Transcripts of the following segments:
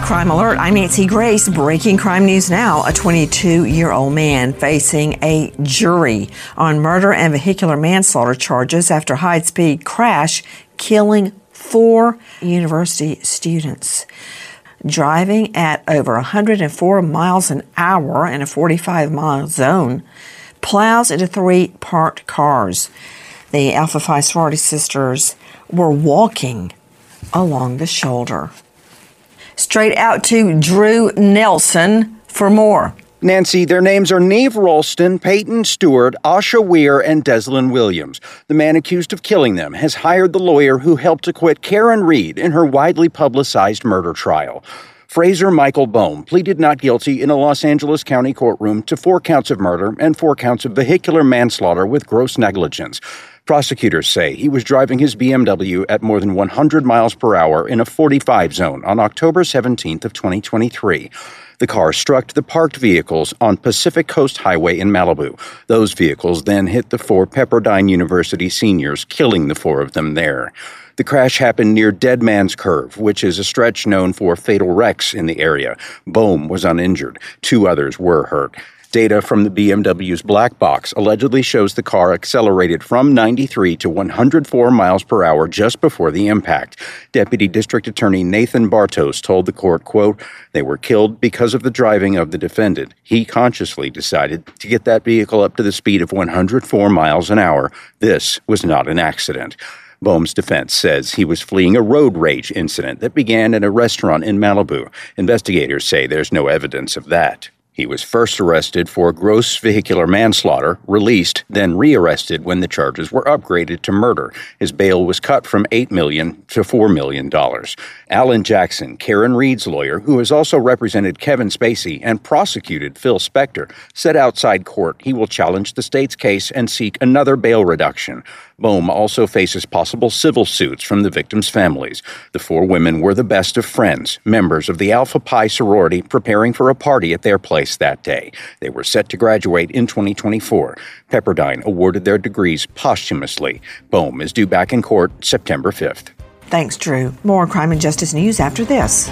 Crime Alert, I'm Nancy Grace. Breaking crime news now. A 22-year-old man facing a jury on murder and vehicular manslaughter charges after a high-speed crash killing 4 university students. Driving at over 104 miles an hour in a 45-mile zone, plows into 3 parked cars. The Alpha Phi sorority sisters were walking along the shoulder. Straight out to Drew Nelson for more. Nancy, their names are Neve Ralston, Peyton Stewart, Asha Weir, and Deslyn Williams. The man accused of killing them has hired the lawyer who helped acquit Karen Reed in her widely publicized murder trial. Fraser Michael Bohm pleaded not guilty in a Los Angeles County courtroom to 4 counts of murder and 4 counts of vehicular manslaughter with gross negligence. Prosecutors say he was driving his BMW at more than 100 miles per hour in a 45 zone on October 17th of 2023. The car struck the parked vehicles on Pacific Coast Highway in Malibu. Those vehicles then hit the 4 Pepperdine University seniors, killing the 4 of them there. The crash happened near Dead Man's Curve, which is a stretch known for fatal wrecks in the area. Bohm was uninjured. 2 others were hurt. Data from the BMW's black box allegedly shows the car accelerated from 93 to 104 miles per hour just before the impact. Deputy District Attorney Nathan Bartos told the court, quote, "They were killed because of the driving of the defendant. He consciously decided to get that vehicle up to the speed of 104 miles an hour. This was not an accident." Bohm's defense says he was fleeing a road rage incident that began at a restaurant in Malibu. Investigators say there's no evidence of that. He was first arrested for gross vehicular manslaughter, released, then rearrested when the charges were upgraded to murder. His bail was cut from $8 million to $4 million. Alan Jackson, Karen Reed's lawyer, who has also represented Kevin Spacey and prosecuted Phil Spector, said outside court he will challenge the state's case and seek another bail reduction. Bohm also faces possible civil suits from the victims' families. The 4 women were the best of friends, members of the Alpha Pi sorority preparing for a party at their place that day. They were set to graduate in 2024. Pepperdine awarded their degrees posthumously. Bohm is due back in court September 5th. Thanks, Drew. More crime and justice news after this.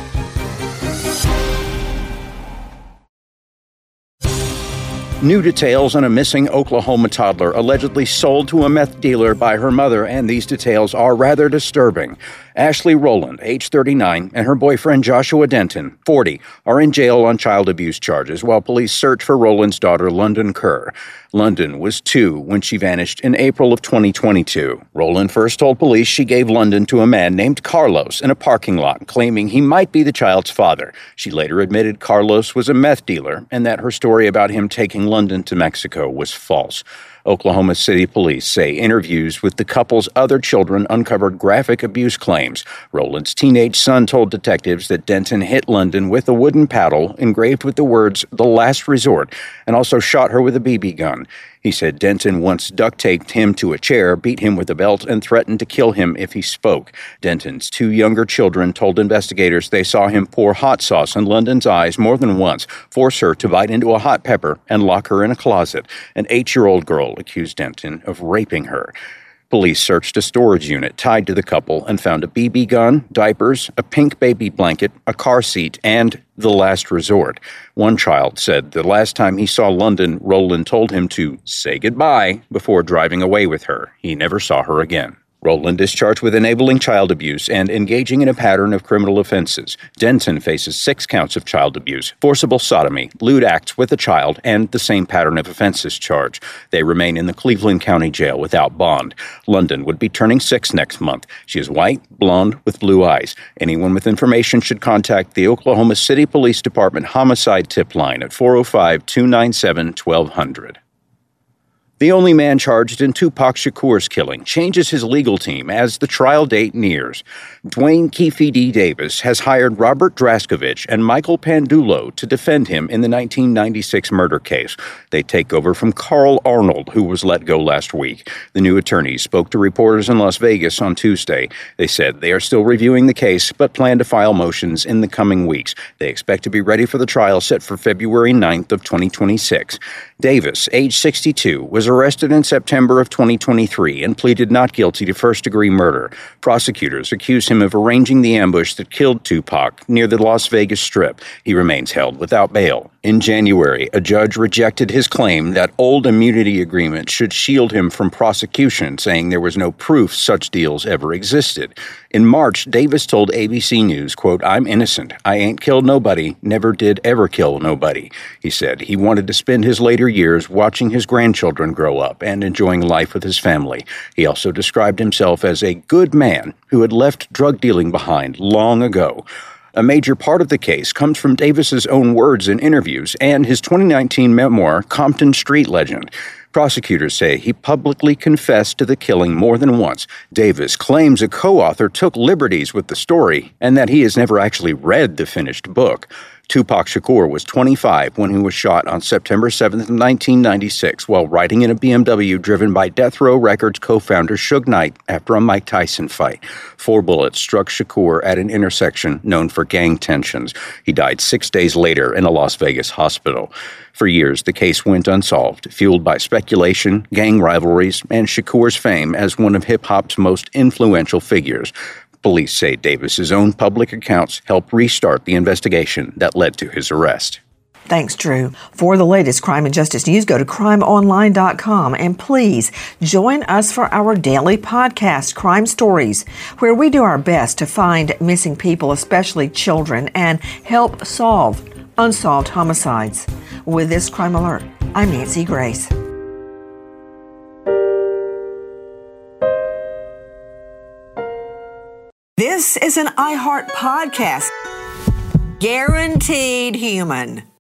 New details on a missing Oklahoma toddler allegedly sold to a meth dealer by her mother, and these details are rather disturbing. Ashley Rowland, age 39, and her boyfriend Joshua Denton, 40, are in jail on child abuse charges while police search for Rowland's daughter, London Kerr. London was 2 when she vanished in April of 2022. Rowland first told police she gave London to a man named Carlos in a parking lot, claiming he might be the child's father. She later admitted Carlos was a meth dealer and that her story about him taking London to Mexico was false. Oklahoma City police say interviews with the couple's other children uncovered graphic abuse claims. Rowland's teenage son told detectives that Denton hit London with a wooden paddle engraved with the words, "The Last Resort," and also shot her with a BB gun. He said Denton once duct-taped him to a chair, beat him with a belt, and threatened to kill him if he spoke. Denton's 2 younger children told investigators they saw him pour hot sauce in London's eyes more than once, force her to bite into a hot pepper, and lock her in a closet. An 8-year-old girl accused Denton of raping her. Police searched a storage unit tied to the couple and found a BB gun, diapers, a pink baby blanket, a car seat, and the last resort. One child said the last time he saw London, Rowland told him to say goodbye before driving away with her. He never saw her again. Rowland is charged with enabling child abuse and engaging in a pattern of criminal offenses. Denton faces 6 counts of child abuse, forcible sodomy, lewd acts with a child, and the same pattern of offenses charge. They remain in the Cleveland County Jail without bond. London would be turning 6 next month. She is white, blonde, with blue eyes. Anyone with information should contact the Oklahoma City Police Department Homicide Tip Line at 405-297-1200. The only man charged in Tupac Shakur's killing changes his legal team as the trial date nears. Dwayne Keefe D. Davis has hired Robert Draskovich and Michael Pandulo to defend him in the 1996 murder case. They take over from Carl Arnold, who was let go last week. The new attorneys spoke to reporters in Las Vegas on Tuesday. They said they are still reviewing the case, but plan to file motions in the coming weeks. They expect to be ready for the trial set for February 9th of 2026. Davis, age 62, was was arrested in September of 2023 and pleaded not guilty to first-degree murder. Prosecutors accuse him of arranging the ambush that killed Tupac near the Las Vegas Strip. He remains held without bail. In January, a judge rejected his claim that old immunity agreements should shield him from prosecution, saying there was no proof such deals ever existed. In March, Davis told ABC News, quote, "I'm innocent. I ain't killed nobody, never did ever kill nobody." He said he wanted to spend his later years watching his grandchildren grow up and enjoying life with his family. He also described himself as a good man who had left drug dealing behind long ago. A major part of the case comes from Davis's own words in interviews and his 2019 memoir, Compton Street Legend. Prosecutors say he publicly confessed to the killing more than once. Davis claims a co-author took liberties with the story and that he has never actually read the finished book. Tupac Shakur was 25 when he was shot on September 7th, 1996, while riding in a BMW driven by Death Row Records co-founder Suge Knight after a Mike Tyson fight. 4 bullets struck Shakur at an intersection known for gang tensions. He died 6 days later in a Las Vegas hospital. For years, the case went unsolved, fueled by speculation, gang rivalries, and Shakur's fame as one of hip-hop's most influential figures. Police say Davis's own public accounts helped restart the investigation that led to his arrest. Thanks, Drew. For the latest crime and justice news, go to crimeonline.com, and please join us for our daily podcast, Crime Stories, where we do our best to find missing people, especially children, and help solve unsolved homicides. With this Crime Alert, I'm Nancy Grace. This is an iHeart podcast. Guaranteed human.